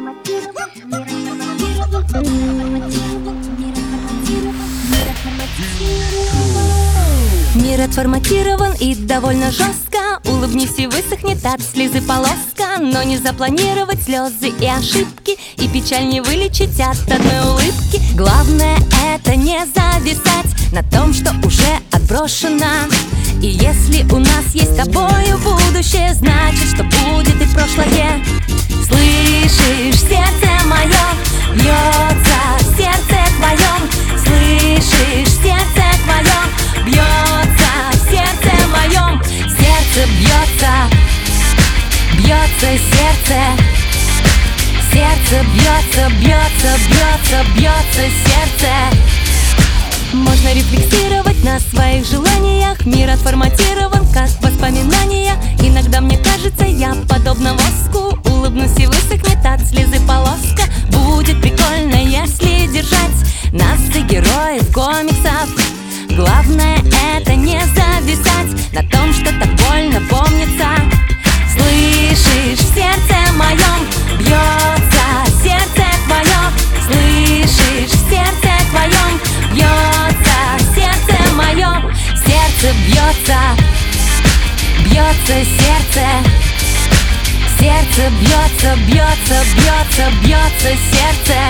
Мир отформатирован и довольно жестко. Улыбнись и высохнет от слезы полоска. Но не запланировать слезы и ошибки, и печаль не вылечить от одной улыбки. Главное это не зависать на том, что уже отброшено. И если у нас есть с тобою будущее, значит, что будет и прошлое. Слышишь, сердце мое бьется в сердце твоем. Слышишь, сердце твое бьется в сердце моем. Сердце бьется, бьется сердце. Сердце бьется, бьется, бьется, бьется сердце. Можно рефлексировать на своих желаниях. Мир отформатирован, как воспоминания. Иногда мне кажется, я подобна воску. Улыбнусь и высохнет от слезы полоска. Будет прикольно, если держать нас и героев комиксов. Главное это не зависать на том, что так больно помнится. Слышишь, в сердце моем бьется сердце твое. Слышишь, в сердце твоем бьется сердце мое. Сердце бьется, бьется сердце. Сердце бьется, бьется, бьется, бьется сердце.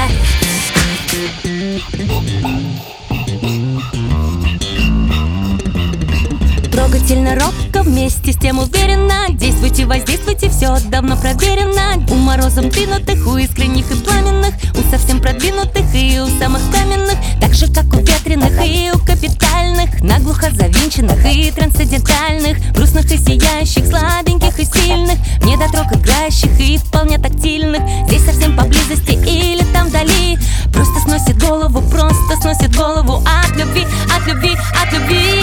Трогательно, робко, вместе с тем уверенно. Действуйте, воздействуйте, все давно проверено. У морозом двинутых, у искренних и пламенных, у совсем продвинутых и у самых каменных. Так же, как у ветреных и у капитальных, наглухо завинченных и трансцендентальных, грустных и сияющих, слабеньких и сильных, недотрог играющих и вполне тактильных. Здесь совсем поблизости или там вдали. Просто сносит голову от любви, от любви, от любви.